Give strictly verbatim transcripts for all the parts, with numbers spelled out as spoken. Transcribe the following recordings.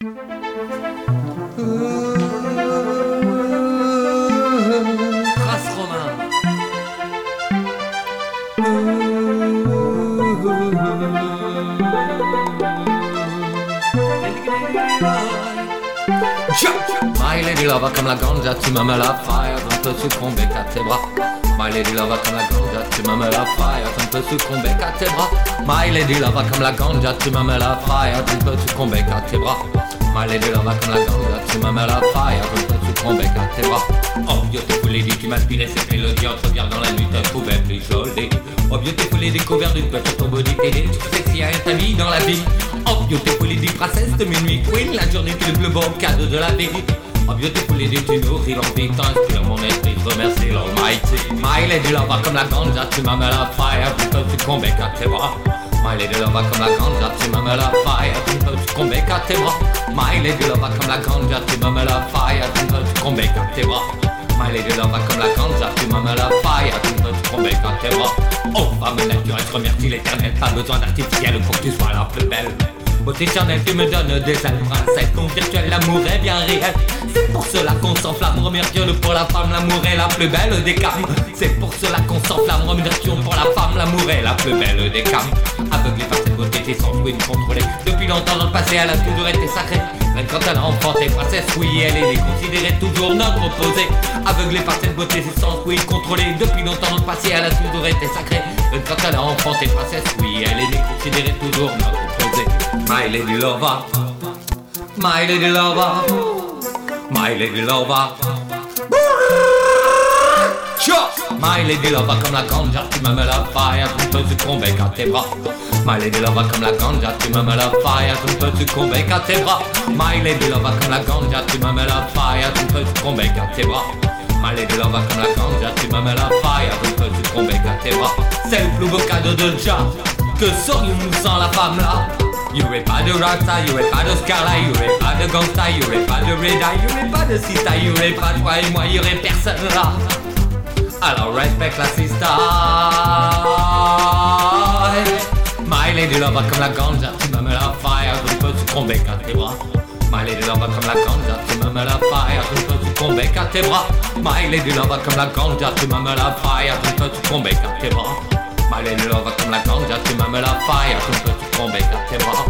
Race Romain. My lady lover comme la ganja, tu me mets la fire, je ne peux succomber qu'à tes bras. My lady lover comme la ganja, tu me mets la fire, je ne peux succomber qu'à tes bras. My lady lover comme la ganja, tu me mets la fire, je ne peux succomber qu'à tes bras. My lady lover comme la ganja, tu me mets la fire, je ne peux succomber qu'à tes bras. Oh beautiful lady, tu m'inspirais cette mélodie, entre bien dans la nuit, tu pouvais plus jolie. Oh beautiful lady, couvert d'une peur sur ton body, t'es tout sexy à ta vie dans la vie. Oh beautiful lady, princesse de minuit, queen, la journée tu le plus beau cadeau de la vie. Oh beautiful lady, tu nourris l'envie, t'inspires mon esprit, je remercie l'Almighty. My lady lover comme la ganja, tu m'as mis la fire, je ne peux succomber qu'à tes bras. My lady lover comme la ganja, tu m'as mis la fire, je ne peux succomber qu'à tes bras. My lady lover comme la ganja, tu m'as mis la fire, je ne peux succomber qu'à tes bras. My lady lover comme la ganja, tu m'as mis la fire, je ne peux succomber qu'à tes bras. Oh femme naturelle, je remercie l'éternel, pas besoin d'artificiel pour que tu sois la plus belle. Beauté éternelle, tu me donnes des ailes, princesse, ton virtuel, l'amour est bien réel. C'est pour cela qu'on s'enflamme, remercions pour la femme, l'amour est la plus belle des camps. C'est pour cela qu'on s'enflamme, remercions pour la femme, l'amour est la plus belle des camps. Aveuglée par cette beauté, t'es sans oui contrôlée. Depuis longtemps dans le passé, elle a toujours été sacrée. Même quand elle a enfanté, princesse, oui, elle est considérée toujours notre opposée. Aveuglée par cette beauté, c'est sans oui contrôlée. Depuis longtemps dans le passé, elle a toujours été sacrée. Même quand elle a enfanté, princesse, oui, elle est considérée toujours notre opposée. My lady lover, my lady lover, my lady lover. My lady lover comme la ganja, tu me mets la fire, je ne peux succomber qu'à tes bras. My lady lover comme la ganja, tu me mets la fire, je ne peux succomber qu'à tes bras. My lady lover comme la ganja, tu me mets la fire, je ne peux succomber qu'à tes bras. My lady lover comme la ganja, tu me mets la fire, je ne peux succomber qu'à tes bras. C'est le plus beau cadeau de Jah, que serions-nous sans la femme là? Y'aurais pas de rockstar, y'aurais pas de scarla, y'aurais pas de gangsta, y'aurais pas de red eye, y'aurais pas de sista, y'aurais pas toi et moi, y'aurait personne là. Alors respecte la sista. My lady lover comme la ganja, tu me mets la fire, je ne peux succomber qu'à tes bras. My lady lover comme la ganja, tu me mets la fire, je ne peux succomber qu'à tes bras. My lady lover comme la ganja, tu me mets la fire, je ne peux succomber qu'à tes bras. My lady lover comme la ganja, tu me mets la fire, je ne peux succomber qu'à tes bras.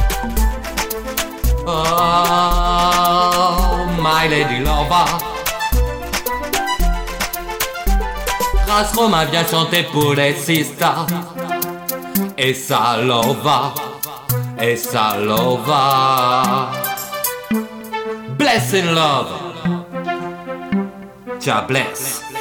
Oh, my lady lover. Race Romain vient chanter pour les sisters. Et ça lova, et ça lova. Bless in love. Jah bless.